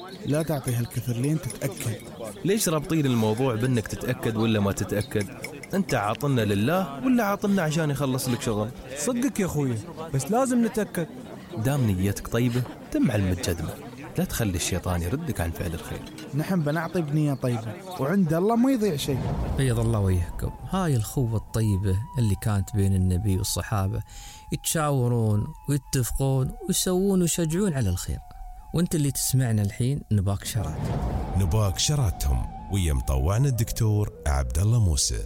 لا تعطيها الكثر لين تتأكد. ليش رابطين الموضوع بأنك تتأكد ولا ما تتأكد؟ أنت عاطلنا لله ولا عاطلنا عشان يخلص لك شغل؟ صدقك يا أخوي، بس لازم نتأكد. دام نيتك طيبة تم علم الجدمة، لا تخلي الشيطان يردك عن فعل الخير. نحن بنعطي بنية طيبة وعند الله ما يضيع شيء. بيض الله وجهكم. هاي الخوة الطيبة اللي كانت بين النبي والصحابة، يتشاورون ويتفقون ويسوون ويشجعون على الخير. وانت اللي تسمعنا الحين نباك شرات. نباك شراتهم ويا مطوعنا الدكتور عبد الله موسى.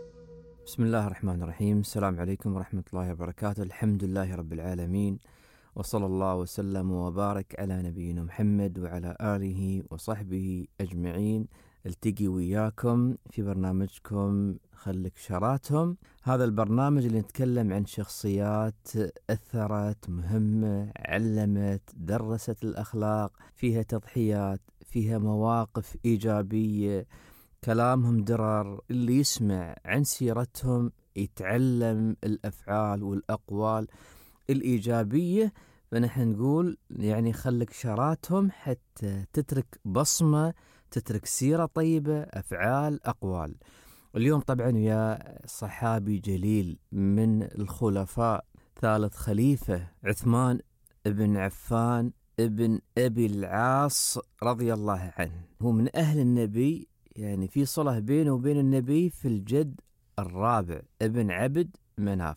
بسم الله الرحمن الرحيم. السلام عليكم ورحمة الله وبركاته. الحمد لله رب العالمين، وصلى الله وسلم وبارك على نبينا محمد وعلى آله وصحبه أجمعين. التقي وياكم في برنامجكم خلك شراتهم. هذا البرنامج اللي نتكلم عن شخصيات أثرت، مهمة، علمت، درست الأخلاق، فيها تضحيات، فيها مواقف إيجابية، كلامهم درر. اللي يسمع عن سيرتهم يتعلم الأفعال والأقوال الإيجابية. فنحن نقول يعني خلك شراتهم حتى تترك بصمة، تترك سيرة طيبة، أفعال، أقوال. اليوم طبعا يا صحابي جليل من الخلفاء، ثالث خليفة، عثمان ابن عفان ابن أبي العاص رضي الله عنه. هو من أهل النبي، يعني في صلة بينه وبين النبي في الجد الرابع ابن عبد مناف،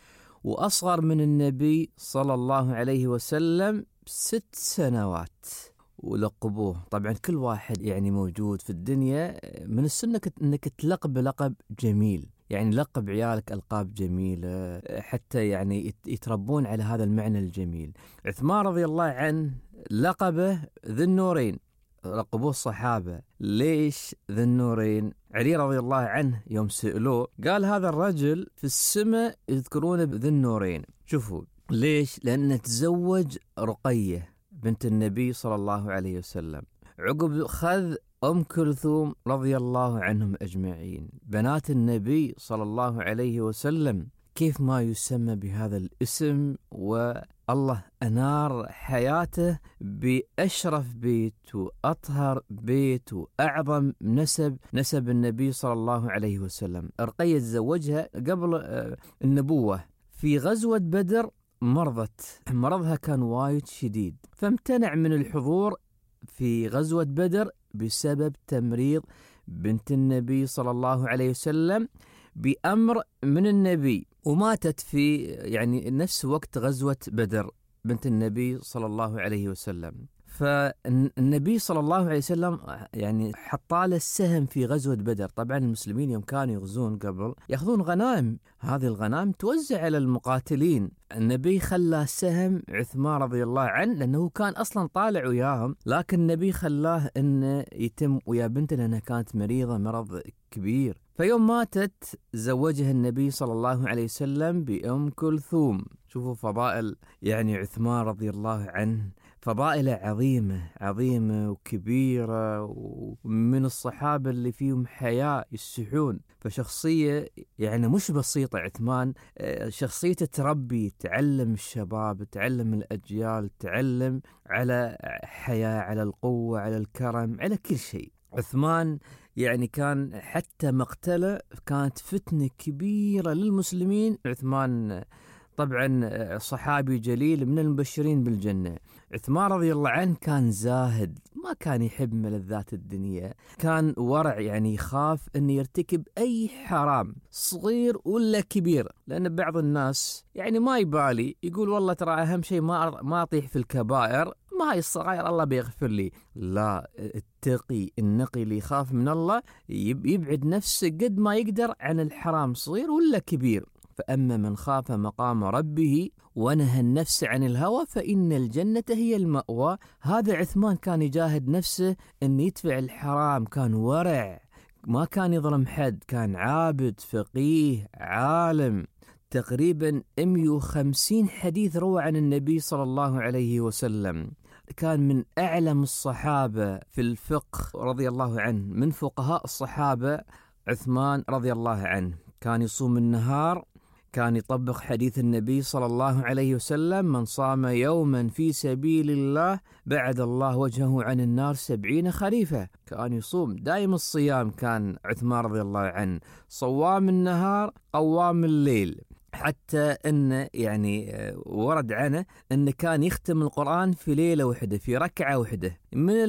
وأصغر من النبي صلى الله عليه وسلم 6 سنوات. ولقبوه طبعا كل واحد يعني موجود في الدنيا من السنة أنك تلقب لقب جميل، يعني لقب عيالك ألقاب جميلة حتى يعني يتربون على هذا المعنى الجميل. عثمان رضي الله عنه لقبه ذي النورين، لقبوه الصحابة. ليش ذي النورين؟ علي رضي الله عنه يوم سئلوه قال هذا الرجل في السماء يذكرونه بذي النورين. شوفوا ليش؟ لأنه تزوج رقية بنت النبي صلى الله عليه وسلم، عقب خذ أم كلثوم رضي الله عنهم أجمعين، بنات النبي صلى الله عليه وسلم. كيف ما يسمى بهذا الاسم، والله أنار حياته بأشرف بيت وأطهر بيت وأعظم نسب النبي صلى الله عليه وسلم. رقية تزوجها قبل النبوة. في غزوة بدر مرضها كان وايد شديد، فامتنع من الحضور في غزوة بدر بسبب تمريض بنت النبي صلى الله عليه وسلم بأمر من النبي، وماتت في يعني نفس وقت غزوة بدر بنت النبي صلى الله عليه وسلم. فالنبي صلى الله عليه وسلم يعني حطاله السهم في غزوة بدر. طبعا المسلمين يوم كانوا يغزون قبل يأخذون غنائم، هذه الغنائم توزع على المقاتلين. النبي خلى سهم عثمان رضي الله عنه لأنه كان أصلا طالع وياهم، لكن النبي خلاه أنه يتم ويا بنته لأنها كانت مريضة مرض كبير. فيوم ماتت زوجها النبي صلى الله عليه وسلم بأم كلثوم. شوفوا فضائل يعني عثمان رضي الله عنه، فضائله عظيمة وكبيرة، ومن الصحابة اللي فيهم حياء يستحون. فشخصية يعني مش بسيطة عثمان، شخصيته تربي، تعلم الشباب، تعلم الأجيال، تعلم على حياء، على القوة، على الكرم، على كل شيء. عثمان يعني كان حتى مقتله كانت فتنة كبيرة للمسلمين. عثمان طبعا صحابي جليل من المبشرين بالجنة. عثمان رضي الله عنه كان زاهد، ما كان يحب ملذات الدنيا، كان ورع، يعني يخاف أن يرتكب أي حرام صغير ولا كبير، لأن بعض الناس يعني ما يبالي، يقول والله ترى أهم شيء ما أطيح في الكبائر، ما هي الصغائر الله بيغفر لي. لا، التقي النقي اللي يخاف من الله يبعد نفسه قد ما يقدر عن الحرام صغير ولا كبير. فأما من خاف مقام ربه ونهى النفس عن الهوى فإن الجنة هي المأوى. هذا عثمان كان يجاهد نفسه أن يدفع الحرام، كان ورع، ما كان يظلم حد، كان عابد فقيه عالم. تقريبا 150 حديث روى عن النبي صلى الله عليه وسلم. كان من أعلم الصحابة في الفقه رضي الله عنه، من فقهاء الصحابة عثمان رضي الله عنه. كان يصوم النهار، كان يطبق حديث النبي صلى الله عليه وسلم: من صام يوما في سبيل الله بعد الله وجهه عن النار 70 خريفا. كان يصوم دائم الصيام، كان عثمان رضي الله عنه صوام النهار قوام الليل، حتى أن يعني ورد عنه أن كان يختم القرآن في ليلة واحدة، في ركعة واحدة،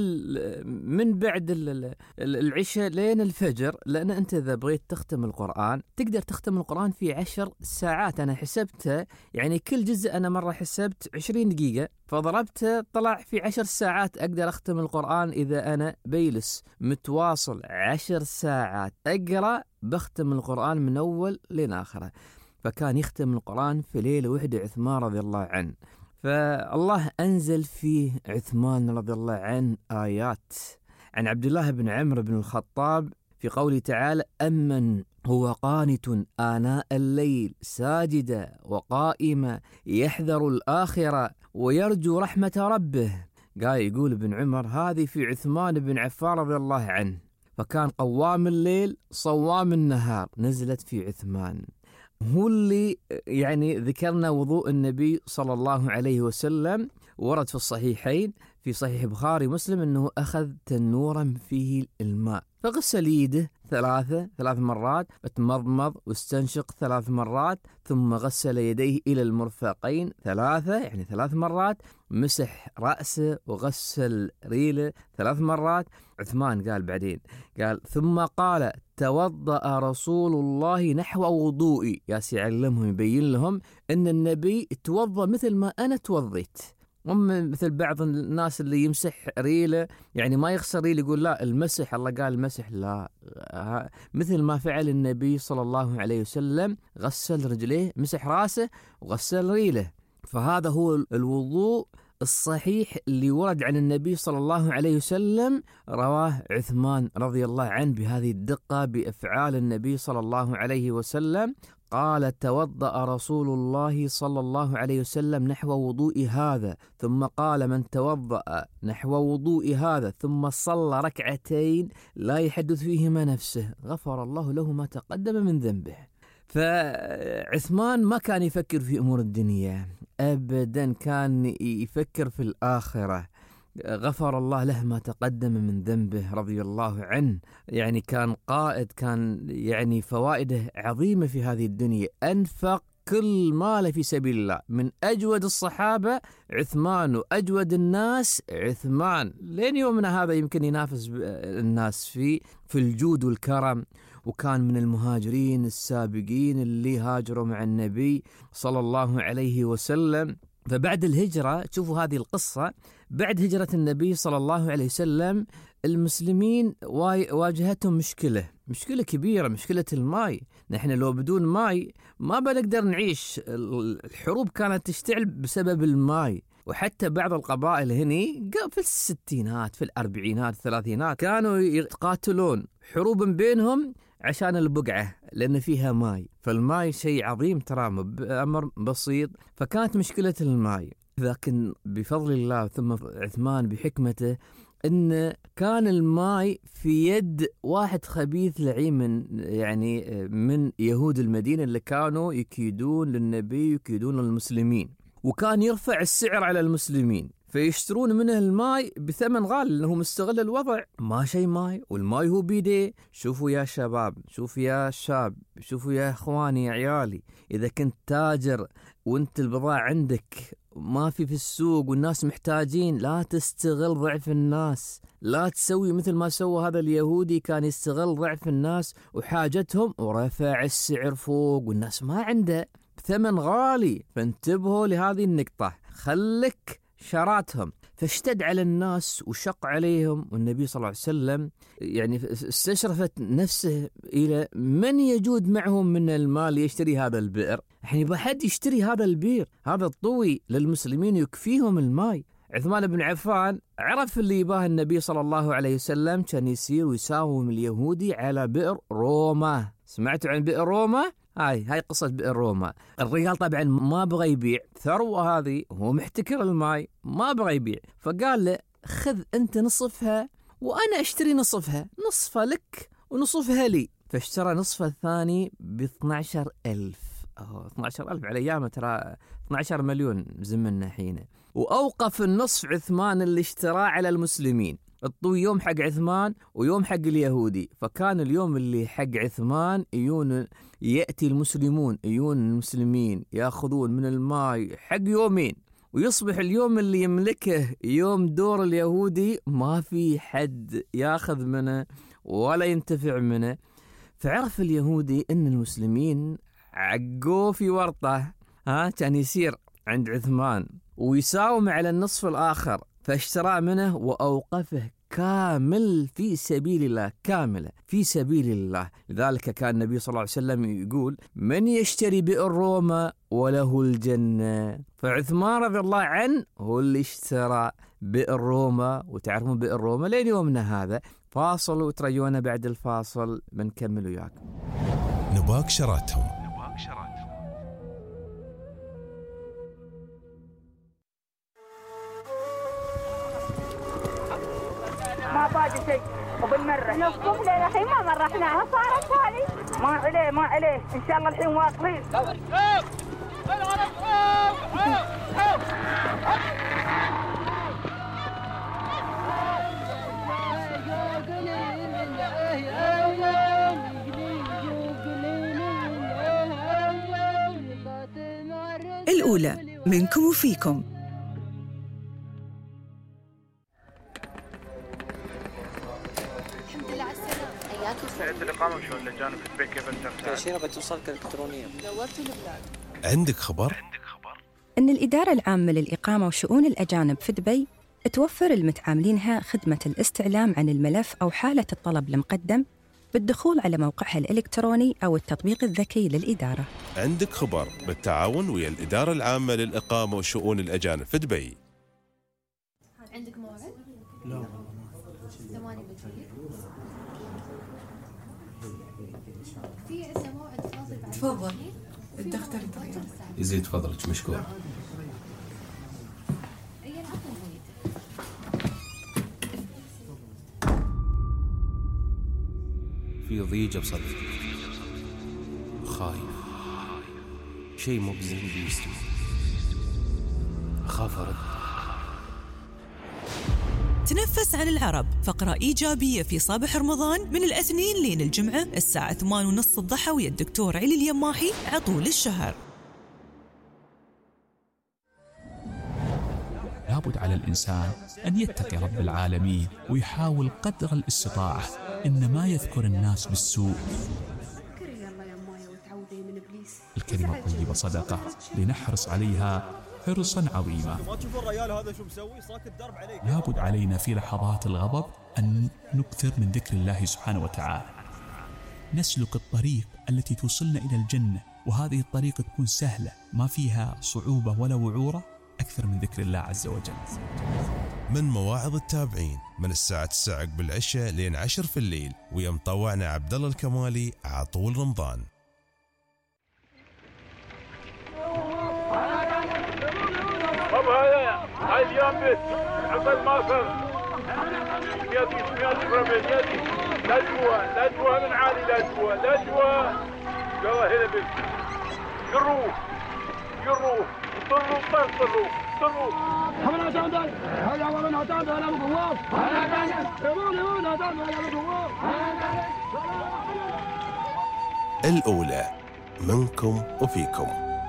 من بعد العشاء لين الفجر. لأن أنت إذا بغيت تختم القرآن تقدر تختم القرآن في 10 ساعات. أنا حسبتها، يعني كل جزء أنا مرة حسبت 20 دقيقة، فضربت طلع في 10 ساعات أقدر أختم القرآن. إذا أنا بيلس متواصل 10 ساعات أقرأ بختم القرآن من أول لين آخره. فكان يختم القرآن في ليلة واحدة عثمان رضي الله عنه. فالله أنزل فيه عثمان رضي الله عنه آيات عن عبد الله بن عمرو بن الخطاب في قوله تعالى: أمن هو قانت آناء الليل ساجدا وقائما يحذر الآخرة ويرجو رحمة ربه. قال يقول ابن عمر هذه في عثمان بن عفان رضي الله عنه، فكان قوام الليل صوام النهار، نزلت في عثمان. هو اللي يعني ذكرنا وضوء النبي صلى الله عليه وسلم، ورد في الصحيحين في صحيح بخاري مسلم أنه أخذ تنورا فيه الماء فغسل يده ثلاث مرات، اتمضمض واستنشق 3 مرات، ثم غسل يديه إلى المرفقين 3 مرات، مسح رأسه وغسل ريله 3 مرات. عثمان قال بعدين ثم قال: توضأ رسول الله نحو وضوئي. ياسي علمهم يبين لهم أن النبي توضأ مثل ما أنا توضيت، مثل بعض الناس اللي يمسح ريله، يعني ما يغسل ريله يقول لا المسح، الله قال المسح، لا، مثل ما فعل النبي صلى الله عليه وسلم، غسل رجليه، مسح راسه وغسل ريله. فهذا هو الوضوء الصحيح اللي ورد عن النبي صلى الله عليه وسلم، رواه عثمان رضي الله عنه بهذه الدقة بأفعال النبي صلى الله عليه وسلم. قال: توضأ رسول الله صلى الله عليه وسلم نحو وضوء هذا، ثم قال: من توضأ نحو وضوء هذا ثم صلى 2 ركعتين لا يحدث فيهما نفسه غفر الله له ما تقدم من ذنبه. فعثمان ما كان يفكر في أمور الدنيا أبدا، كان يفكر في الآخرة. غفر الله له ما تقدم من ذنبه رضي الله عنه. يعني كان قائد، كان يعني فوائده عظيمة في هذه الدنيا. أنفق كل ماله في سبيل الله، من أجود الصحابة عثمان وأجود الناس عثمان، لين يومنا هذا يمكن ينافس الناس في الجود والكرم. وكان من المهاجرين السابقين اللي هاجروا مع النبي صلى الله عليه وسلم. فبعد الهجرة، شوفوا هذه القصة، بعد هجرة النبي صلى الله عليه وسلم المسلمين واجهتهم مشكلة كبيرة، مشكلة الماء. نحن لو بدون ماء ما بنقدر نعيش. الحروب كانت تشتعل بسبب الماء، وحتى بعض القبائل هني في الستينات، في الأربعينات، الثلاثينات كانوا يقاتلون حروب بينهم عشان البقعة، لأن فيها ماء. فالماء شيء عظيم ترى، أمر بسيط. فكانت مشكلة الماء، لكن بفضل الله ثم عثمان بحكمته أن كان الماء في يد واحد خبيث لعين من يهود المدينة اللي كانوا يكيدون للنبي ويكيدون للمسلمين، وكان يرفع السعر على المسلمين فيشترون منه الماء بثمن غالي، لأنه مستغل الوضع، ما شيء ماء والماء هو بيديه. شوفوا يا شباب، شوفوا يا شاب، شوفوا يا إخواني يا عيالي، إذا كنت تاجر وانت البضاعة عندك ما في السوق والناس محتاجين، لا تستغل ضعف الناس، لا تسوي مثل ما سوى هذا اليهودي، كان يستغل ضعف الناس وحاجتهم ورفع السعر فوق والناس ما عنده بثمن غالي. فانتبهوا لهذه النقطة، خلك شراتهم. فاشتد على الناس وشق عليهم، والنبي صلى الله عليه وسلم يعني استشرفت نفسه إلى من يجود معهم من المال يشتري هذا البئر. يعني بحد يشتري هذا البئر، هذا الطوي للمسلمين يكفيهم الماء. عثمان بن عفان عرف اللي يباه النبي صلى الله عليه وسلم، كان يسير ويساوم اليهودي على بئر روما. سمعتوا عن بئر روما؟ هاي قصة بئر روما. الرجال طبعا ما بغى يبيع ثروة هذه، هو محتكر الماء ما بغى يبيع، فقال له خذ أنت نصفها وأنا أشتري نصفها، نصفها لك ونصفها لي. فاشترى نصفها الثاني ب12,000. 12,000 على أيام ترى 12 مليون زمننا حين. وأوقف النصف عثمان اللي اشتراه على المسلمين، الطوي يوم حق عثمان ويوم حق اليهودي. فكان اليوم اللي حق عثمان يأتي المسلمين يأخذون من الماء حق يومين، ويصبح اليوم اللي يملكه يوم دور اليهودي ما في حد ياخذ منه ولا ينتفع منه. فعرف اليهودي ان المسلمين عقوه في ورطه، كان يصير عند عثمان ويساوم على النصف الآخر، فاشترى منه وأوقفه كامل في سبيل الله، كاملة في سبيل الله. لذلك كان النبي صلى الله عليه وسلم يقول: من يشتري بئر روما وله الجنة. فعثمان رضي الله عنه هو اللي اشترى بئر روما، وتعرفون بئر روما لين يومنا هذا. فاصل وتريونا بعد الفاصل بنكمل وياكم. نباك شراتهم. ما باقي شيء وبنمرح نصف ليلة الحين ما مرحناها صارت هذه. ما عليه إن شاء الله الحين واصلين. الأولى منكم وفيكم. سعيد الإقامة وشؤون الأجانب في دبي، كيف أنت؟ تأشيرة بتوصلك إلكترونيا. دورت البلاد. عندك خبر؟ أن الإدارة العامة للإقامة وشؤون الأجانب في دبي توفر لمتعاملينها خدمة الاستعلام عن الملف أو حالة الطلب المقدم بالدخول على موقعها الإلكتروني أو التطبيق الذكي للإدارة. عندك خبر بالتعاون ويا الإدارة العامة للإقامة وشؤون الأجانب في دبي. عندك موعد؟ لا والله ما. 8 بجري. في عندنا موعد فاضي بعد. تفضل الدكتور طيب. يزيد فضلك مشكور. في ضيجة بصدري، خايف، شيء مو بزين بيستوي، أخاف أرد. تنفس عن العرب، فقرة إيجابية في صباح رمضان من الاثنين لين الجمعة الساعة 8:30 الضحى ويا الدكتور علي اليماحي عطول الشهر. لابد على الإنسان أن يتقي رب العالمين ويحاول قدر الاستطاعة إن ما يذكر الناس بالسوء. الكلمة الطيبة صدقة، لنحرص عليها حرصا عظيما. لابد علينا في لحظات الغضب أن نكثر من ذكر الله سبحانه وتعالى، نسلك الطريق التي توصلنا إلى الجنة، وهذه الطريق تكون سهلة ما فيها صعوبة ولا وعورة أكثر من ذكر الله عز وجل. من مواعظ التابعين من الساعة 9 بالعشاء لين 10 في الليل، ويا مطوعنا عبد الله الكمالي عطول رمضان. هاي اليوم بس عقل ما فهم يدي رمل يدي لا جوا من عالي لا جوا يلا هنا بس يروح طلوا حمل عتاندل هذا من عتاندل انا بقوام يقولون عتاندل انا بقوام. الأولى منكم وفيكم.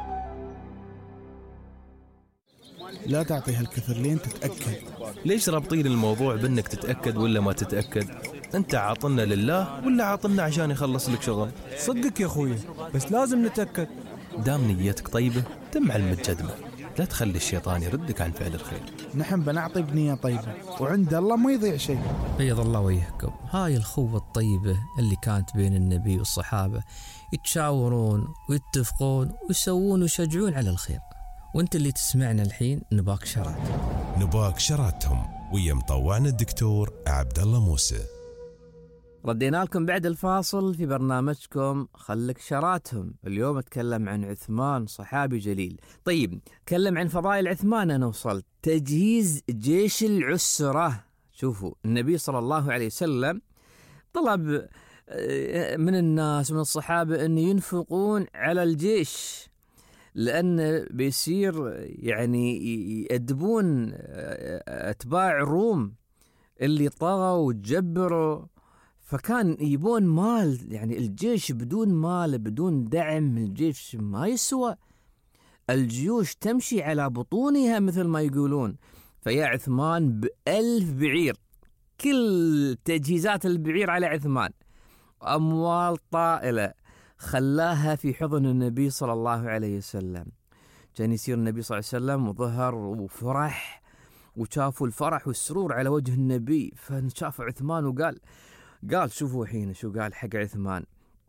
لا تعطيها الكثر لين تتأكد. ليش رابطين الموضوع بأنك تتأكد ولا ما تتأكد؟ أنت عاطلنا لله ولا عاطلنا عشان يخلص لك شغل؟ صدق يا أخوي، بس لازم نتأكد. دام نيتك طيبة تم علم الجدمة، لا تخلي الشيطان يردك عن فعل الخير. نحن بنعطي بنية طيبة وعند الله ما يضيع شيء. بيض الله وجهكم. هاي الخوة الطيبة اللي كانت بين النبي والصحابة، يتشاورون ويتفقون ويسوون ويشجعون على الخير. وانت اللي تسمعنا الحين نباك شراتهم ويا مطوعنا الدكتور عبد الله موسى. ردينا لكم بعد الفاصل في برنامجكم خلك شراتهم. اليوم اتكلم عن عثمان، صحابي جليل. طيب اتكلم عن فضائل عثمان. أنا وصلت تجهيز جيش العسرة. شوفوا النبي صلى الله عليه وسلم طلب من الناس من الصحابة أن ينفقون على الجيش، لأن بيصير يعني يأدبون أتباع الروم اللي طغوا وتجبروا، فكان يبون مال. يعني الجيش بدون مال بدون دعم الجيش ما يسوى، الجيوش تمشي على بطونها مثل ما يقولون. فيا عثمان ب1000 بعير، كل تجهيزات البعير على عثمان، أموال طائلة خلاها في حضن النبي صلى الله عليه وسلم. كان يصير النبي صلى الله عليه وسلم وظهر وفرح، وشافوا الفرح والسرور على وجه النبي، فشاف عثمان وقال شوفوا حين شو قال حق عثمان.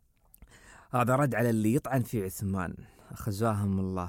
هذا رد على اللي يطعن في عثمان، خزاهم الله.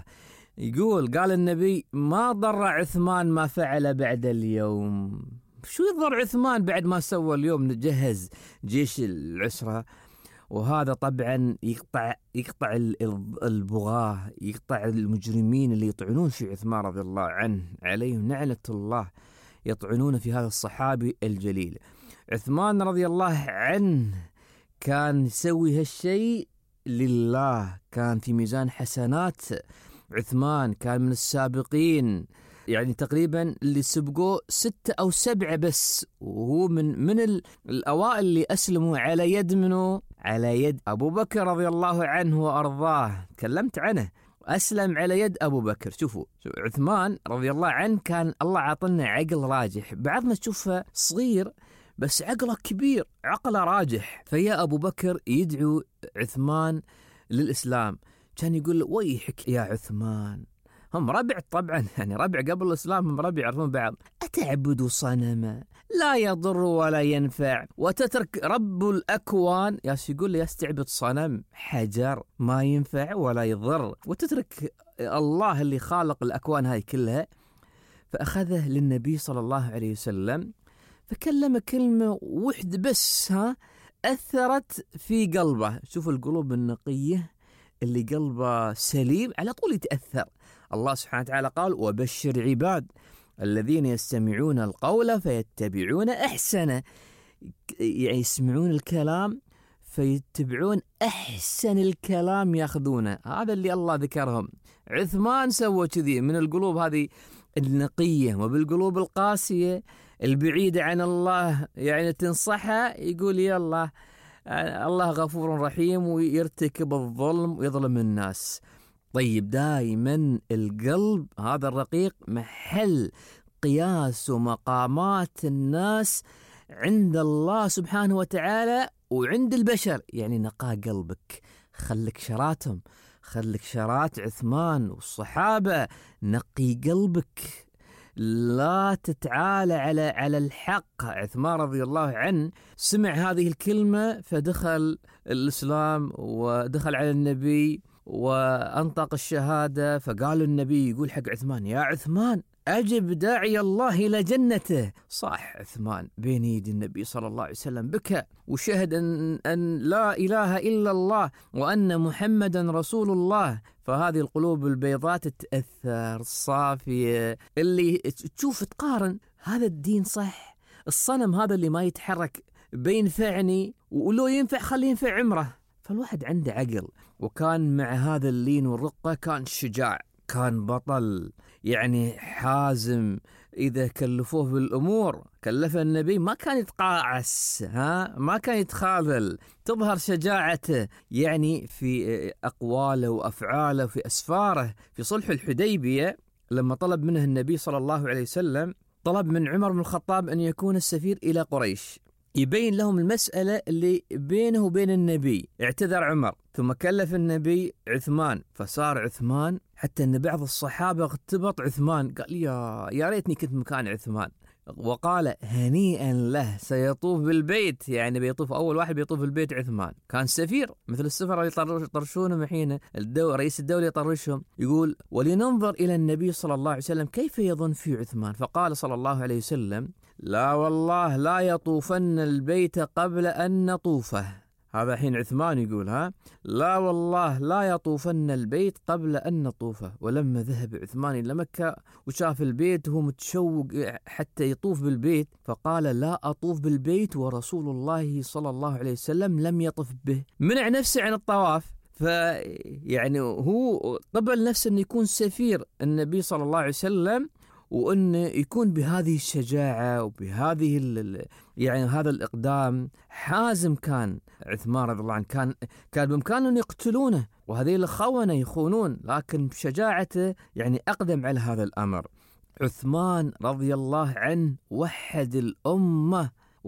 قال النبي ما ضر عثمان ما فعل بعد اليوم. شو يضر عثمان بعد ما سوى اليوم؟ نجهز جيش العسرة، وهذا طبعا يقطع البغاة، يقطع المجرمين اللي يطعنون في عثمان رضي الله عنه، عليهم نعلة الله، يطعنون في هذا الصحابي الجليل. عثمان رضي الله عنه كان يسوي هالشيء لله، كان في ميزان حسنات عثمان، كان من السابقين، يعني تقريبا اللي سبقوا 6 أو 7 بس، وهو من الأوائل اللي أسلموا على يد منه، على يد أبو بكر رضي الله عنه وأرضاه. تكلمت عنه، أسلم على يد أبو بكر. شوفوا عثمان رضي الله عنه كان الله عطلنا عقل راجح، بعضنا تشوفه صغير بس عقله كبير، عقله راجح. فيا أبو بكر يدعو عثمان للإسلام، كان يقول له ويحك يا عثمان، هم ربع طبعا، يعني ربع قبل الإسلام، هم ربع يعرفون بعض. أتعبد صنما لا يضر ولا ينفع وتترك رب الأكوان، يقول لي يستعبد صنم حجر ما ينفع ولا يضر، وتترك الله اللي خالق الأكوان هاي كلها. فأخذه للنبي صلى الله عليه وسلم، فكلم كلمة وحدة بس أثرت في قلبه. شوف القلوب النقية اللي قلبه سليم على طول يتأثر. الله سبحانه وتعالى قال وبشر عباد الذين يستمعون القول فيتبعون أحسنه، يعني يسمعون الكلام فيتبعون أحسن الكلام يأخذونه. هذا اللي الله ذكرهم. عثمان سوى كذي من القلوب هذه النقية، وبالقلوب القاسية البعيدة عن الله يعني تنصحها، يقول يلا الله غفور رحيم، ويرتكب الظلم ويظلم الناس. طيب دائما القلب هذا الرقيق محل قياس ومقامات الناس عند الله سبحانه وتعالى وعند البشر. يعني نقى قلبك، خلك شراتهم، خلك شرات عثمان والصحابة، نقي قلبك، لا تتعالى على الحق. عثمان رضي الله عنه سمع هذه الكلمة فدخل الإسلام ودخل على النبي وأنطق الشهادة. فقال النبي يقول حق عثمان يا عثمان أجب داعي الله إلى جنته. صاح عثمان بين يدي النبي صلى الله عليه وسلم، بكى وشهد أن لا إله إلا الله وأن محمدا رسول الله. فهذه القلوب البيضاء تتأثر الصافية، اللي تشوف تقارن هذا الدين صح، الصنم هذا اللي ما يتحرك بينفعني، ولو ينفع خليه ينفع عمره. فالواحد عنده عقل، وكان مع هذا اللين والرقة كان شجاع، كان بطل، يعني حازم. إذا كلفوه بالأمور كلف النبي ما كان يتقاعس، ما كان يتخاذل، تظهر شجاعته يعني في أقواله وأفعاله في أسفاره. في صلح الحديبية لما طلب منه النبي صلى الله عليه وسلم، طلب من عمر بن الخطاب أن يكون السفير إلى قريش، يبين لهم المسألة اللي بينه وبين النبي. اعتذر عمر، ثم كلف النبي عثمان، فصار عثمان حتى أن بعض الصحابة اغتبط عثمان، قال يا ريتني كنت مكان عثمان، وقال هنيئا له سيطوف بالبيت، يعني بيطوف أول واحد بيطوف بالبيت عثمان. كان سفير مثل السفر اللي يطرشونهم الحين، رئيس الدولة يطرشهم. يقول ولننظر إلى النبي صلى الله عليه وسلم كيف يظن في عثمان. فقال صلى الله عليه وسلم لا والله لا يطوفن البيت قبل أن نطوفه. هذا حين عثمان يقول لا والله لا يطوفن البيت قبل أن نطوفه. ولما ذهب عثمان إلى مكة وشاف البيت وهو متشوق حتى يطوف بالبيت، فقال لا أطوف بالبيت ورسول الله صلى الله عليه وسلم لم يطف به، منع نفسه عن الطواف. فيعني هو قبل نفسه أن يكون سفير النبي صلى الله عليه وسلم، وأنه يكون بهذه الشجاعة وبهذه يعني هذا الإقدام. حازم كان عثمان رضي الله عنه، كان بإمكانه أن يقتلونه، وهذه الخونة يخونون، لكن بشجاعته يعني أقدم على هذا الأمر. عثمان رضي الله عنه وحد الأمة،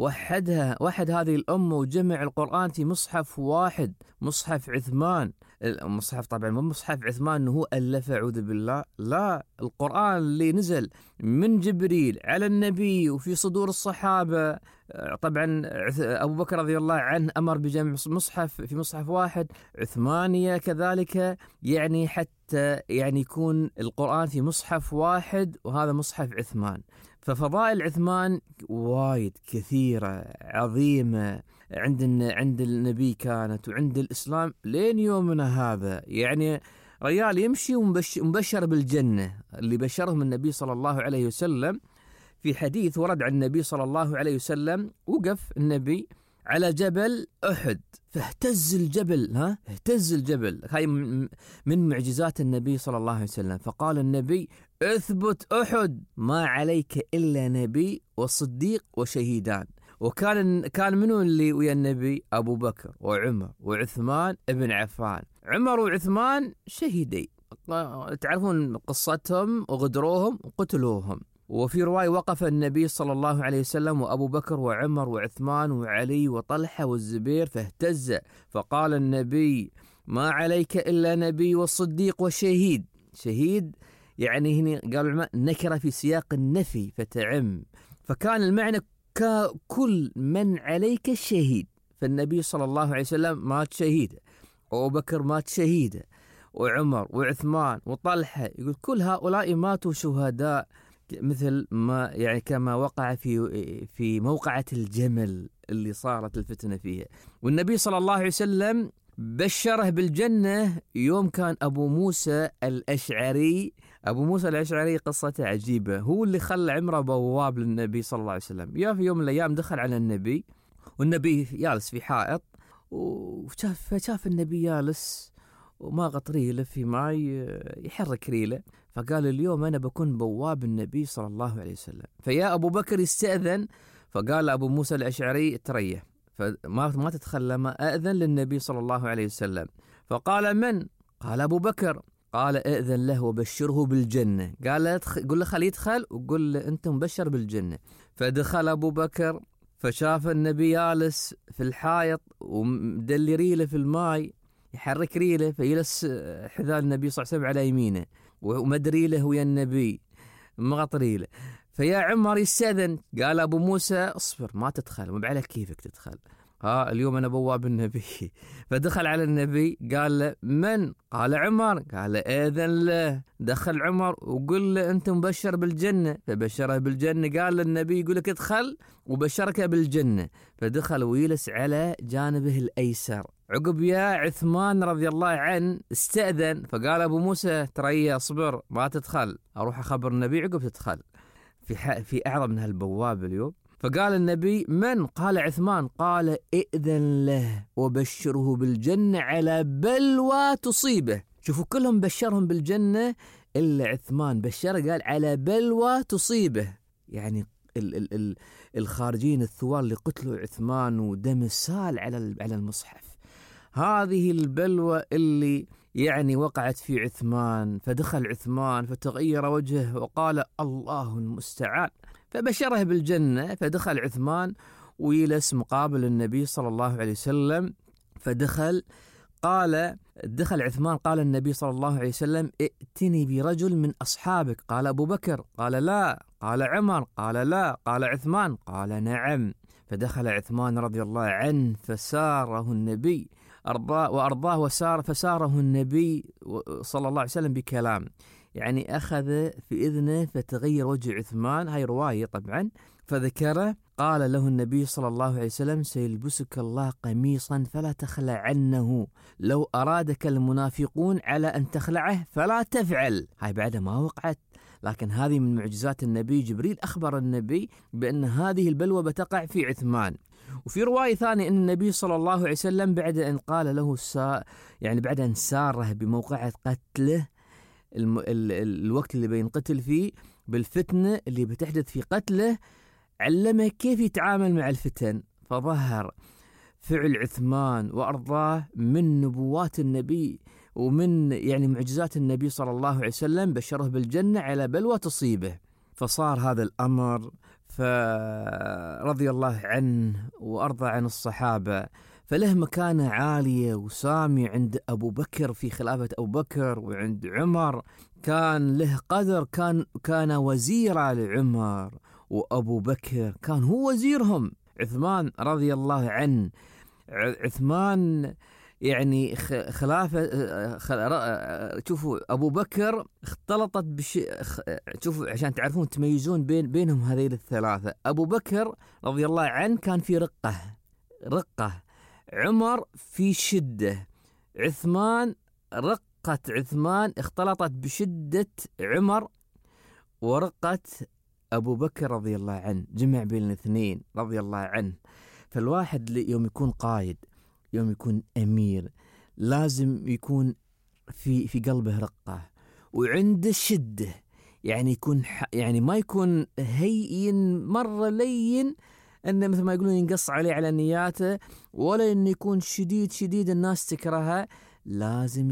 وحد هذه الأمة، وجمع القرآن في مصحف واحد، مصحف عثمان. المصحف طبعا مو مصحف عثمان أنه هو ألف، أعوذ بالله، لا، القرآن اللي نزل من جبريل على النبي وفي صدور الصحابة. طبعا أبو بكر رضي الله عنه أمر بجمع مصحف في مصحف واحد، عثمانية كذلك، يعني حتى يعني يكون القرآن في مصحف واحد، وهذا مصحف عثمان. ففضائل عثمان وايد كثيرة عظيمة عند النبي كانت، وعند الإسلام لين يومنا هذا. يعني ريال يمشي ومبشر بالجنة، اللي بشرهم النبي صلى الله عليه وسلم. في حديث ورد عن النبي صلى الله عليه وسلم، وقف النبي على جبل أحد فاهتز الجبل، اهتز الجبل. هاي من معجزات النبي صلى الله عليه وسلم. فقال النبي اثبت أحد ما عليك إلا نبي وصديق وشهيدان. وكان منو اللي ويا النبي؟ أبو بكر وعمر وعثمان ابن عفان. عمر وعثمان شهيدي، تعرفون قصتهم، وغدروهم وقتلوهم. وفي رواية وقف النبي صلى الله عليه وسلم وأبو بكر وعمر وعثمان وعلي وطلحة والزبير فاهتز، فقال النبي ما عليك إلا نبي والصديق والشهيد. شهيد يعني هنا قال العلماء نكرة في سياق النفي فتعم، فكان المعنى كل من عليك الشهيد. فالنبي صلى الله عليه وسلم مات شهيد، وأبو بكر مات شهيد، وعمر وعثمان وطلحة، يقول كل هؤلاء ماتوا شهداء، مثل ما يعني كما وقع في موقعة الجمل اللي صارت الفتنة فيها. والنبي صلى الله عليه وسلم بشره بالجنة يوم كان أبو موسى الأشعري. أبو موسى الأشعري قصته عجيبة، هو اللي خلى عمره بواب للنبي صلى الله عليه وسلم. في يوم من الأيام دخل على النبي، والنبي جالس في حائط، فشاف النبي جالس وما غط ريله في ماي يحرك ريله، فقال اليوم أنا بكون بواب النبي صلى الله عليه وسلم. فيا أبو بكر يستأذن، فقال أبو موسى الأشعري تريه، فما تتخلى، ما أأذن للنبي صلى الله عليه وسلم. فقال من؟ قال أبو بكر. قال أأذن له وبشره بالجنة. قال قل له خليه يدخل وقل له أنت مبشر بالجنة. فدخل أبو بكر فشاف النبي جالس في الحائط ومدلي ريله في الماء، يحرك ريله، فيلس حذاء النبي صلى الله عليه وسلم على يمينه، ومدري له ويا النبي مغطري له. فيا عمر يستأذن، قال أبو موسى اصبر ما تدخل، مو على كيفك تدخل، اليوم أنا بواب النبي. فدخل على النبي قال له من؟ قال عمر. قال أذن له. دخل عمر وقل له أنت مبشر بالجنة، فبشره بالجنة. قال للنبي يقول لك ادخل وبشرك بالجنة. فدخل ويلس على جانبه الأيسر. عقب يا عثمان رضي الله عنه استأذن، فقال أبو موسى ترى اصبر ما تدخل، أروح أخبر النبي عقب تدخل. في أعظم من هالبواب اليوم. فقال النبي من؟ قال عثمان. قال ائذن له وبشره بالجنة على بلوى تصيبه. شوفوا كلهم بشرهم بالجنة إلا عثمان بشره قال على بلوى تصيبه، يعني الخارجين الثوار اللي قتلوا عثمان ودم السال على المصحف. هذه البلوى اللي يعني وقعت في عثمان، فدخل عثمان فتغير وجهه وقال الله المستعان، فبشره بالجنة. فدخل عثمان ويلس مقابل النبي صلى الله عليه وسلم. فدخل دخل عثمان، قال النبي صلى الله عليه وسلم ائتني برجل من أصحابك. قال أبو بكر. قال لا. قال عمر. قال لا. قال عثمان. قال نعم. فدخل عثمان رضي الله عنه فساره النبي وأرضاه فساره النبي صلى الله عليه وسلم بكلام، يعني أخذ في إذنه فتغير وجه عثمان. هاي رواية طبعا. فذكره قال له النبي صلى الله عليه وسلم: سيلبسك الله قميصا فلا تخلع عنه، لو أرادك المنافقون على أن تخلعه فلا تفعل. هاي بعد ما وقعت، لكن هذه من معجزات النبي. جبريل أخبر النبي بأن هذه البلوى بتقع في عثمان. وفي رواية ثانية أن النبي صلى الله عليه وسلم بعد أن قال له يعني بعد أن ساره بموقعة قتله، الوقت اللي بينقتل فيه بالفتنة اللي بتحدث في قتله، علمه كيف يتعامل مع الفتن. فظهر فعل عثمان وأرضاه من نبوات النبي ومن يعني معجزات النبي صلى الله عليه وسلم، بشره بالجنة على بلوى تصيبه. فصار هذا الأمر، فرضي الله عنه وأرضى عن الصحابة، فله مكانة عالية وسامية عند أبو بكر في خلافة أبو بكر، وعند عمر كان له قدر، كان وزيرا لعمر، وأبو بكر كان هو وزيرهم. عثمان رضي الله عنه، عثمان يعني خلافة، شوفوا أبو بكر اختلطت شوفوا عشان تعرفون تميزون بينهم هذين الثلاثة. أبو بكر رضي الله عنه كان في رقة، عمر في شدة، رقة عثمان اختلطت بشدة عمر ورقة أبو بكر رضي الله عنه، جمع بين الاثنين رضي الله عنه. فالواحد يوم يكون قائد، يوم يكون أمير، لازم يكون في قلبه رقة وعنده شدة، يعني يكون يعني ما يكون هين مرة لين، أنه مثل ما يقولون ينقص عليه على نياته، ولا أنه يكون شديد الناس تكرهه. لازم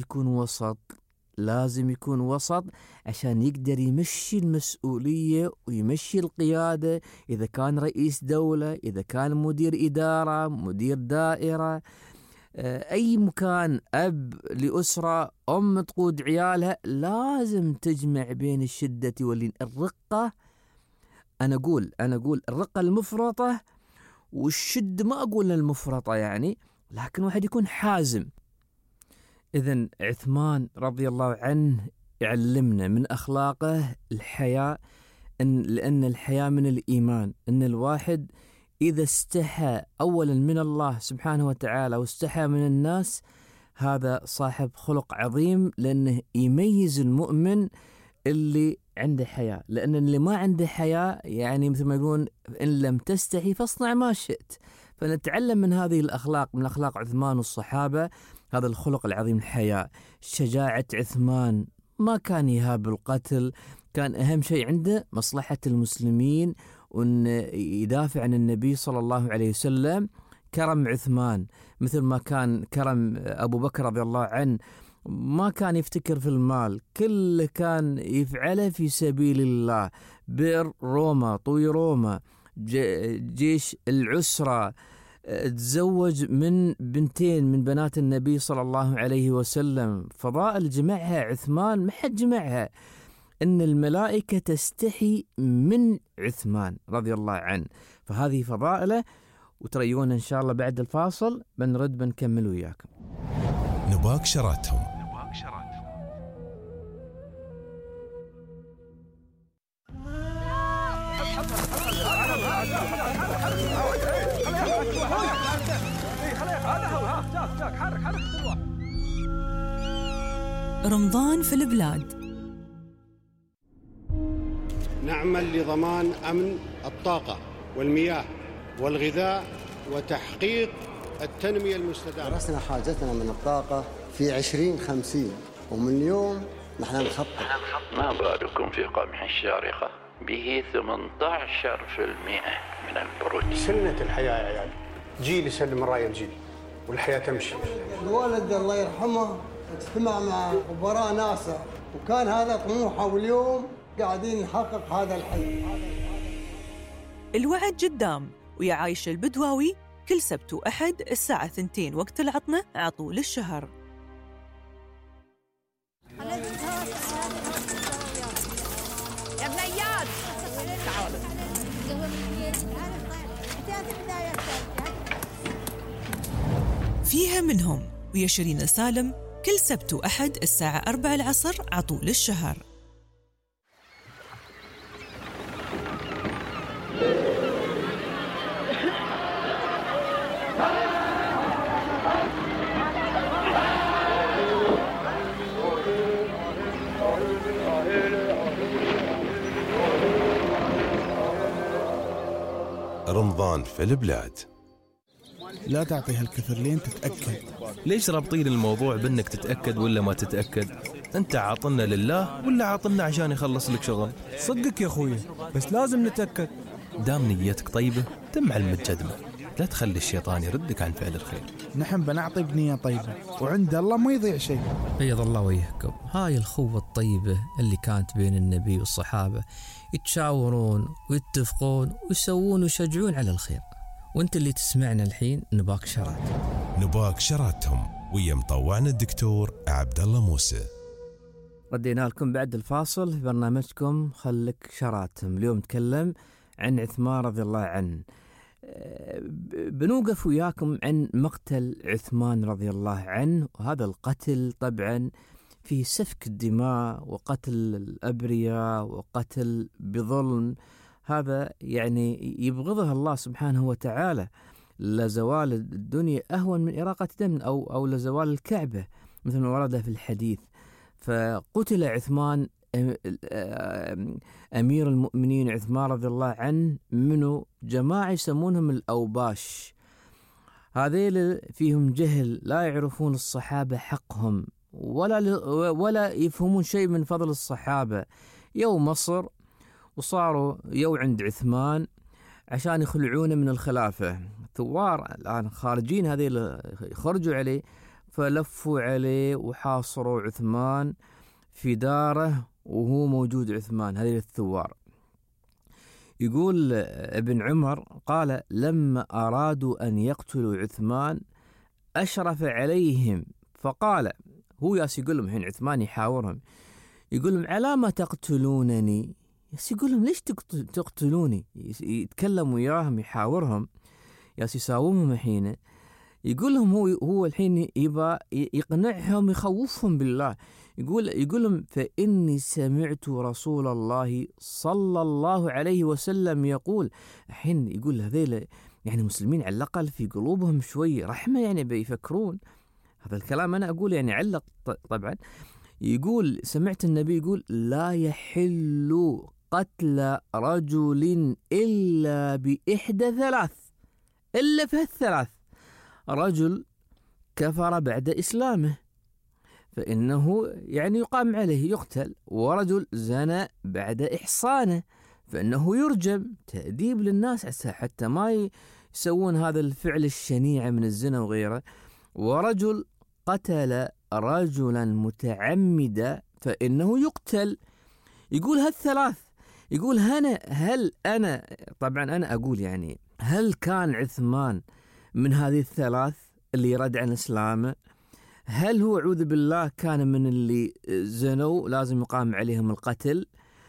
يكون وسط عشان يقدر يمشي المسؤولية ويمشي القيادة. إذا كان رئيس دولة، إذا كان مدير إدارة، مدير دائرة، أي مكان، أب لأسرة، أم تقود عيالها، لازم تجمع بين الشدة والرقة. أنا أقول الرقة المفرطة والشدة، ما أقول المفرطة يعني، لكن واحد يكون حازم. إذن عثمان رضي الله عنه يعلمنا من أخلاقه الحياء، لأن الحياء من الإيمان. أن الواحد إذا استحى أولا من الله سبحانه وتعالى واستحى من الناس، هذا صاحب خلق عظيم، لأنه يميز المؤمن اللي عنده حياء. لأن اللي ما عنده حياء يعني مثل ما يقولون: إن لم تستحي فاصنع ما شئت. فنتعلم من هذه الأخلاق، من أخلاق عثمان والصحابة، هذا الخلق العظيم الحياء. شجاعة عثمان، ما كان يهاب القتل، كان أهم شيء عنده مصلحة المسلمين وأن يدافع عن النبي صلى الله عليه وسلم. كرم عثمان مثل ما كان كرم أبو بكر رضي الله عنه، ما كان يفتكر في المال، كل كان يفعله في سبيل الله. بئر روما، طوي روما، جيش العسرة، تزوج من بنتين من بنات النبي صلى الله عليه وسلم. فضائل جمعها عثمان ما حد جمعها، إن الملائكة تستحي من عثمان رضي الله عنه. فهذه فضائله، وتريون إن شاء الله بعد الفاصل بنكمل وياكم. نباك شراتهم. رمضان في البلاد. نعمل لضمان أمن الطاقة والمياه والغذاء وتحقيق التنمية المستدامة. درسنا حاجتنا من الطاقة في 2050، ومن اليوم نحن نخطط. ما بالكم في قمح الشارقة به 18% من البروتين. سنة الحياة يا عيال، جيل يسلم الراية الجيل والحياة تمشي. الوالد الله يرحمه اجتمع مع خبراء ناسا، وكان هذا طموحه، واليوم قاعدين نحقق هذا الحلم. الوعد قدام، ويا عايشة البدواوي كل سبت وأحد الساعة 2 وقت العطنة عطول الشهر. يا بنيات تعالوا. فيها منهم ويا شيرين سالم كل سبت وأحد الساعة 4 العصر عطول الشهر. رمضان في البلاد. لا تعطي هالكثر لين تتأكد. ليش رابطين الموضوع بأنك تتأكد ولا ما تتأكد؟ أنت عاطلنا لله ولا عاطلنا عشان يخلص لك شغل؟ صدقك يا أخوي، بس لازم نتأكد. دام نيتك طيبة تم على المتجدمة، لا تخلي الشيطان يردك عن فعل الخير. نحن بنعطي بنية طيبة وعند الله ما يضيع شيء. بيض الله وجهكم. هاي الخوة الطيبة اللي كانت بين النبي والصحابة، يتشاورون ويتفقون ويسوون ويشجعون على الخير. وانت اللي تسمعنا الحين نباك شرات. نباك شراتهم ويا مطوعنا الدكتور عبد الله موسى. ردينا لكم بعد الفاصل في برنامجكم خلك شراتهم. اليوم نتكلم عن عثمان رضي الله عنه. بنوقف وياكم عن مقتل عثمان رضي الله عنه. وهذا القتل طبعا فيه سفك الدماء وقتل الأبرياء وقتل بظلم. هذا يعني يبغضها الله سبحانه وتعالى. لزوال الدنيا أهون من إراقة دم أو لزوال الكعبة مثل ما ورد في الحديث. فقتل عثمان أمير المؤمنين عثمان رضي الله عنه منه جماعة يسمونهم الأوباش. هذيل فيهم جهل، لا يعرفون الصحابة حقهم ولا يفهمون شيء من فضل الصحابة. يو مصر وصاروا يو عند عثمان عشان يخلعونه من الخلافة. ثوار الآن خارجين هذيل يخرجوا عليه، فلفوا عليه وحاصروا عثمان في داره وهو موجود عثمان. هذه الثوار. يقول ابن عمر قال لما أرادوا أن يقتلوا عثمان أشرف عليهم فقال، هو ياس يقول لهم حين عثمان يحاورهم، يقول لهم على ما تقتلونني؟ ياس يقول لهم ليش تقتلوني؟ يتكلم وياهم يحاورهم ياس يساومهم الحين. يقول لهم هو الحين يبى يقنعهم يخوفهم بالله. يقول لهم فإني سمعت رسول الله صلى الله عليه وسلم يقول. الحين يقول هذيل يعني مسلمين على الأقل في قلوبهم شوي رحمة، يعني بيفكرون. هذا الكلام أنا أقول يعني علق طبعا. يقول سمعت النبي يقول لا يحل قتل رجل إلا بإحدى ثلاث، إلا في الثلاث: رجل كفر بعد إسلامه فإنه يعني يقام عليه يقتل، ورجل زنى بعد إحصانه فإنه يرجم تأديب للناس حتى ما يسوون هذا الفعل الشنيع من الزنا وغيره، ورجل قتل رجلا متعمدا فإنه يقتل. يقول هالثلاث. يقول هل أنا طبعا أنا أقول يعني هل كان عثمان من هذه الثلاث اللي يرد عن إسلامه؟ هل هو أعوذ بالله كان من اللي زنوا لازم يقام عليهم القتل؟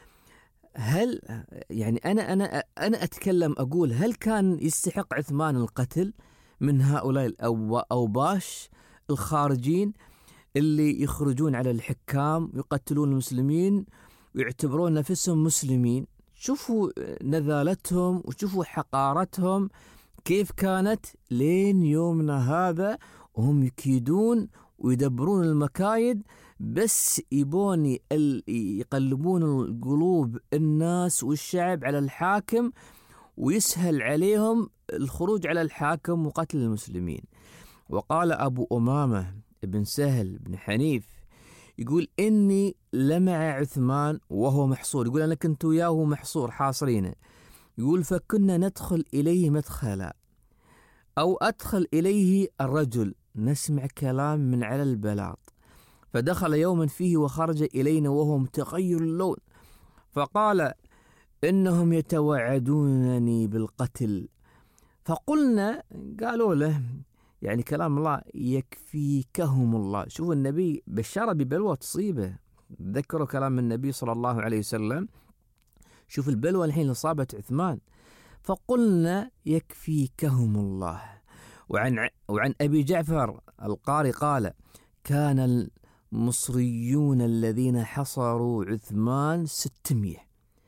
هل يعني أنا أتكلم أقول هل كان يستحق عثمان القتل من هؤلاء الأوباش الخارجين اللي يخرجون على الحكام ويقتلون المسلمين ويعتبرون نفسهم مسلمين؟ شوفوا نذالتهم وشوفوا حقارتهم كيف كانت لين يومنا هذا، وهم يكيدون ويدبرون المكايد بس يبون يقلبون قلوب الناس والشعب على الحاكم ويسهل عليهم الخروج على الحاكم وقتل المسلمين. وقال أبو أمامة بن سهل بن حنيف يقول إني لمع عثمان وهو محصور. يقول أنا كنت وياه محصور حاصرينه. يقول فكنا ندخل إليه مدخلا أو أدخل إليه الرجل نسمع كلام من على البلاط، فدخل يوما فيه وخرج إلينا وهو متغير اللون فقال إنهم يتوعدونني بالقتل. فقلنا قالوا له يعني كلام الله يكفيكهم الله. شوفوا النبي بشر ببلوى تصيبه، ذكروا كلام النبي صلى الله عليه وسلم. شوف البلوى الحين أصابت عثمان. فقلنا يكفيكهم الله. وعن أبي جعفر القاري قال كان المصريون الذين حصروا عثمان 600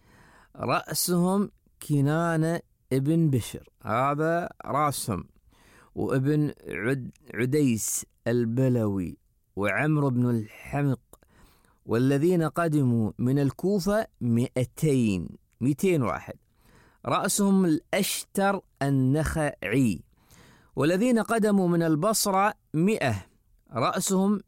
رأسهم كنانة ابن بشر، هذا رأسهم، وابن عديس البلوي، وعمرو بن الحمق، والذين قدموا من الكوفة 200 واحد رأسهم الأشتر النخعي. والذين قدموا من البصرة 100 رأسهم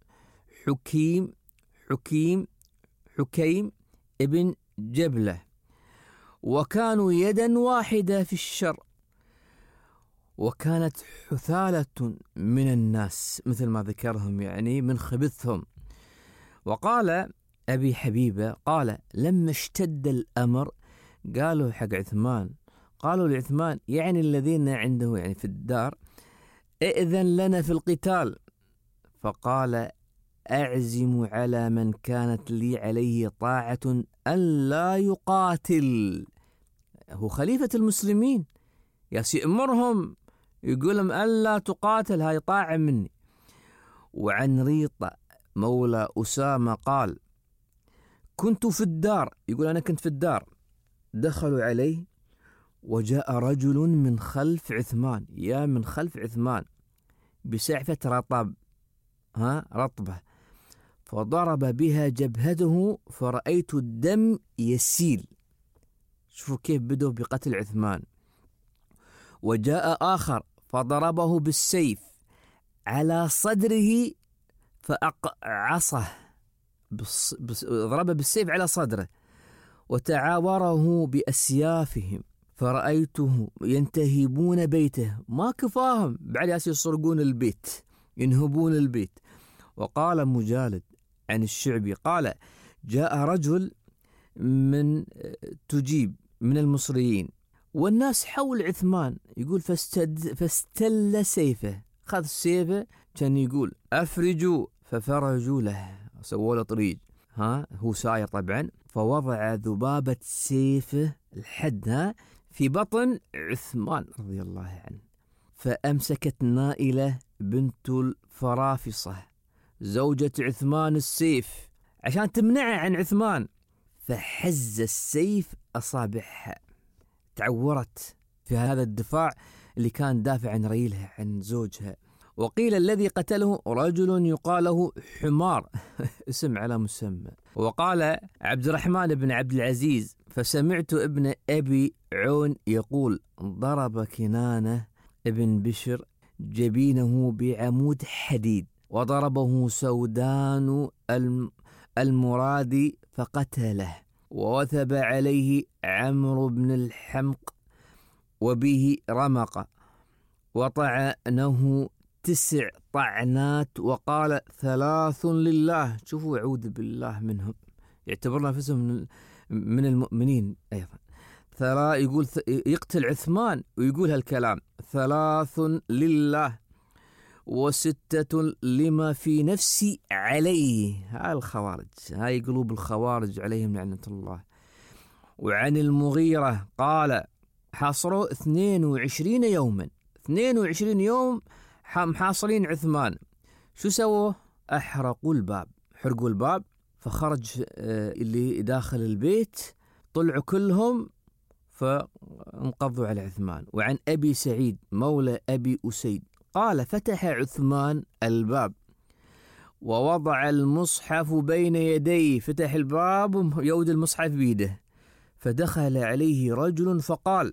حكيم ابن جبلة، وكانوا يدا واحدة في الشر، وكانت حثالة من الناس مثل ما ذكرهم يعني من خبثهم. وقال أبي حبيبة قال لما اشتد الأمر قالوا حق عثمان، قالوا لعثمان يعني الذين عنده يعني في الدار ائذن لنا في القتال. فقال أعزم على من كانت لي عليه طاعة أن لا يقاتل. هو خليفة المسلمين يأمرهم يقول لهم أن لا تقاتل، هاي طاعة مني. وعن ريطة مولى أسامة قال كنت في الدار، يقول أنا كنت في الدار، دخلوا عليه وجاء رجل من خلف عثمان، يا من خلف عثمان بسعفة رطبة، فضرب بها جبهته فرأيت الدم يسيل. شوفوا كيف بدوا بقتل عثمان. وجاء آخر فضربه بالسيف على صدره فأقعصه، ضرب بالسيف على صدره، وتعاوره بأسيافهم فرأيته ينتهبون بيته، ما كفاهم بعد يسرقون البيت ينهبون البيت. وقال مجالد عن الشعبي قال جاء رجل من تجيب من المصريين والناس حول عثمان، يقول فاستل سيفه، خذ سيفه كان يقول أفرجوا، ففرجوا له، سووا له طريق، هو ساير طبعا، فوضع ذبابة سيفه الحد في بطن عثمان رضي الله عنه. فأمسكت نائلة بنت الفرافصة زوجة عثمان السيف عشان تمنعه عن عثمان، فحز السيف أصابعها، تعورت في هذا الدفاع اللي كان دافع عن ريلها عن زوجها. وقيل الذي قتله رجل يقال له حمار اسم على مسمى. وقال عبد الرحمن بن عبد العزيز فسمعت ابن أبي عون يقول ضرب كنانة ابن بشر جبينه بعمود حديد، وضربه سودان المرادي فقتله، ووثب عليه عمرو بن الحمق وبه رمق، وطعنه 9 طعنات، وقال 3 لله. شوفوا أعوذ بالله منهم، يعتبر نفسهم من المؤمنين أيضا. يقول يقتل عثمان ويقول هالكلام 3 لله، و6 لما في نفسي عليه. هاي الخوارج، هاي قلوب الخوارج عليهم لعنة الله. وعن المغيرة قال حاصروا 22 يوما، 22 يوم محاصرين عثمان. شو سووا؟ أحرقوا الباب، حرقوا الباب، فخرج اللي داخل البيت طلعوا كلهم فانقضوا على عثمان. وعن أبي سعيد مولى أبي أسيد قال فتح عثمان الباب ووضع المصحف بين يديه، فتح الباب يود المصحف بيده، فدخل عليه رجل فقال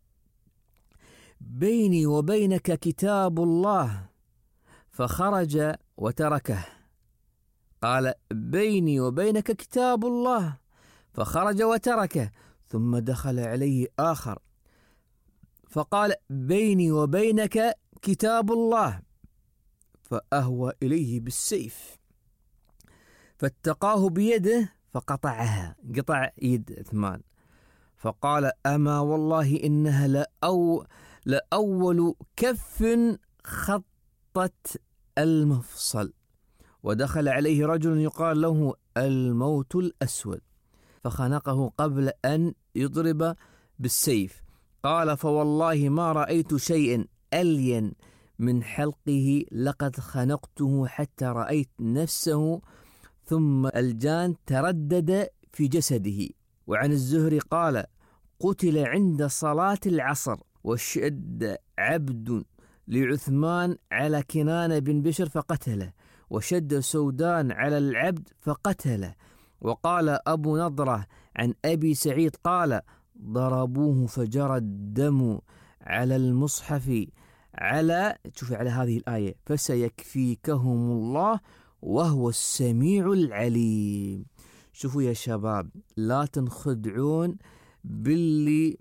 بيني وبينك كتاب الله، فخرج وتركه. قال بيني وبينك كتاب الله، فخرج وتركه. ثم دخل عليه آخر فقال بيني وبينك كتاب الله، فأهوى إليه بالسيف فاتقاه بيده فقطعها، قطع يد عثمان. فقال أما والله إنها لأول كف خطت المفصل. ودخل عليه رجل يقال له الموت الأسود، فخنقه قبل أن يضرب بالسيف. قال فوالله ما رأيت شيئا ألين من حلقه، لقد خنقته حتى رأيت نفسه ثم الجان تردد في جسده. وعن الزهري قال قتل عند صلاة العصر، وشد عبد لعثمان على كنانة بن بشر فقتله، وشد سودان على العبد فقتله. وقال أبو نضرة عن أبي سعيد قال ضربوه فجرى الدم على المصحف على، شوفي على هذه الآية، فسيكفيكهم الله وهو السميع العليم. شوفوا يا شباب، لا تنخدعون باللي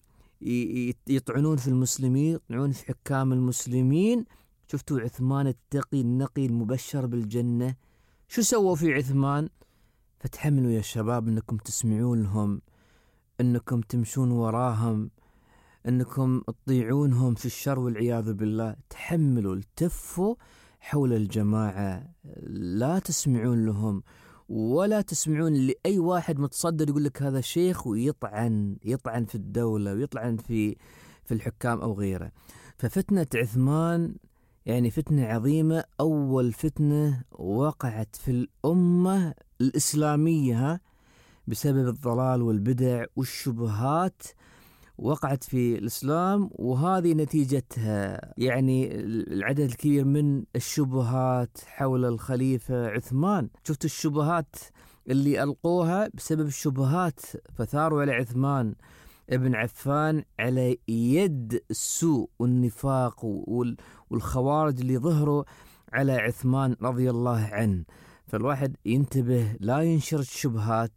يطعنون في المسلمين، يطعنون في حكام المسلمين. شفتوا عثمان التقي النقي المبشر بالجنة، شو سووا في عثمان؟ فتحملوا يا شباب انكم تسمعون لهم، انكم تمشون وراهم، انكم تطيعونهم في الشر والعياذ بالله. تحملوا، التفوا حول الجماعة، لا تسمعون لهم ولا تسمعون لأي واحد متصدر يقول لك هذا شيخ ويطعن في الدولة ويطعن في الحكام أو غيره. ففتنة عثمان يعني فتنة عظيمة، أول فتنة وقعت في الأمة الإسلامية بسبب الضلال والبدع والشبهات، وقعت في الإسلام، وهذه نتيجتها يعني العدد الكبير من الشبهات حول الخليفة عثمان. شفت الشبهات اللي ألقوها بسبب الشبهات، فثاروا على عثمان ابن عفان على يد السوء والنفاق والخوارج اللي ظهروا على عثمان رضي الله عنه. فالواحد ينتبه، لا ينشر الشبهات،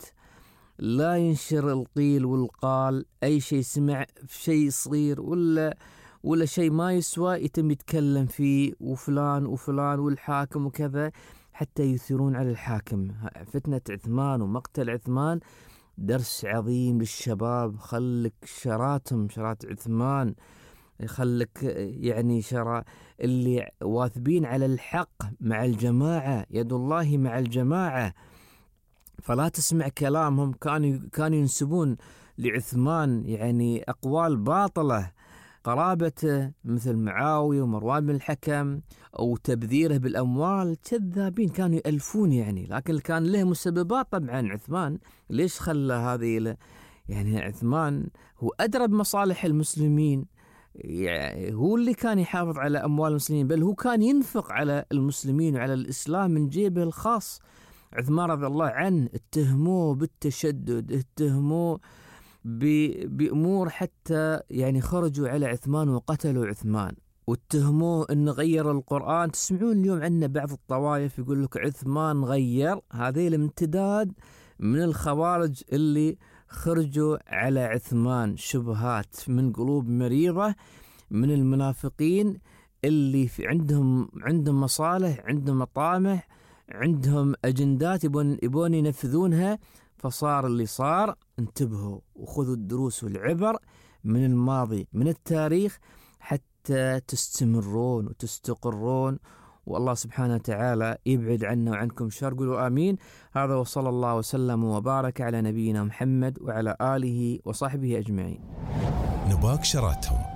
لا ينشر القيل والقال، أي شيء سمع في شيء صغير ولا شيء ما يسوى يتم يتكلم فيه، وفلان والحاكم وكذا، حتى يثيرون على الحاكم. فتنة عثمان ومقتل عثمان درس عظيم للشباب. خلك شرات عثمان، خلك يعني شرا اللي واثبين على الحق مع الجماعة، يد الله مع الجماعة. فلا تسمع كلامهم. كانوا ينسبون لعثمان يعني أقوال باطلة، قرابته مثل معاوية ومروان بن الحكم، أو تبذيره بالأموال، كذابين كانوا يألفون يعني. لكن كان له مسببات طبعا عثمان. ليش خلى هذه يعني عثمان هو أدرى بمصالح المسلمين، يعني هو اللي كان يحافظ على أموال المسلمين، بل هو كان ينفق على المسلمين وعلى الإسلام من جيبه الخاص. عثمان رضي الله عنه اتهموه بالتشدد، اتهموه بأمور، حتى يعني خرجوا على عثمان وقتلوا عثمان، واتهموه انه غير القرآن. تسمعون اليوم عندنا بعض الطوائف يقول لك عثمان غير. هذه الامتداد من الخوارج اللي خرجوا على عثمان، شبهات من قلوب مريضة من المنافقين اللي في عندهم مصالح، عندهم مطامح، عندهم أجندات يبون ينفذونها. فصار اللي صار. انتبهوا وخذوا الدروس والعبر من الماضي من التاريخ حتى تستمرون وتستقرون، والله سبحانه وتعالى يبعد عنا وعنكم شر. قولوا آمين. هذا وصلى الله وسلم وبارك على نبينا محمد وعلى آله وصحبه أجمعين. نباك شراتهم